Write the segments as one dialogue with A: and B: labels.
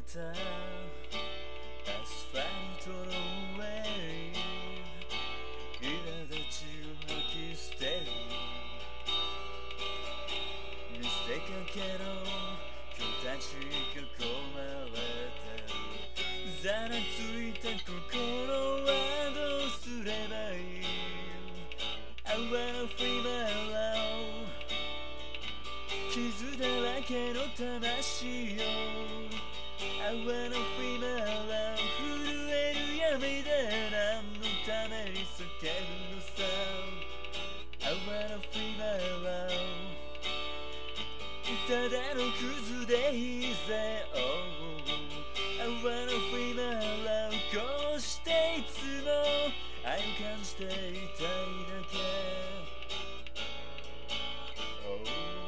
A: たアスファルトの上に苛立ちを吐き捨てる見せかけの今日たちが囲まれてざらついた心はどうすればいい I wanna free my love 傷だらけの魂よ I wanna free my love 震える闇で何のために叫ぶのさ I wanna free my love ただのクズでいいぜ、oh I wanna free my love こうしていつも愛を感じていたいだけ、oh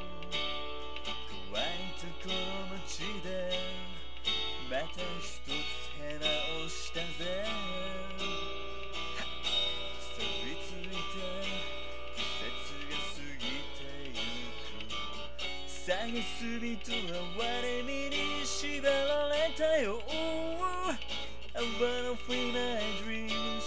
A: 乾いたこの街でまた一つへ直したぜ錆びついた季節が過ぎてゆく探す人は我にに縛られたよ、oh I wanna free my dreams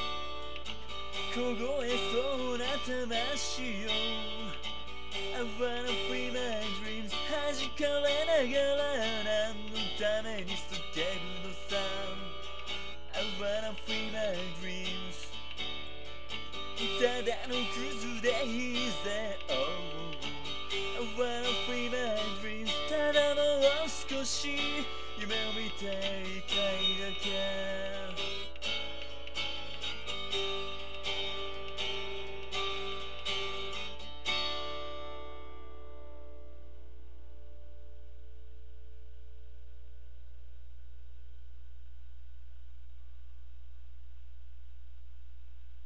A: 凍えそうな魂よ I wanna free my dreams 弾かれながら何のために叫ぶのさ I wanna free my dreams ただのクズでいいぜ、oh I wanna free my dreams ただもう少し夢を見ていたいだけ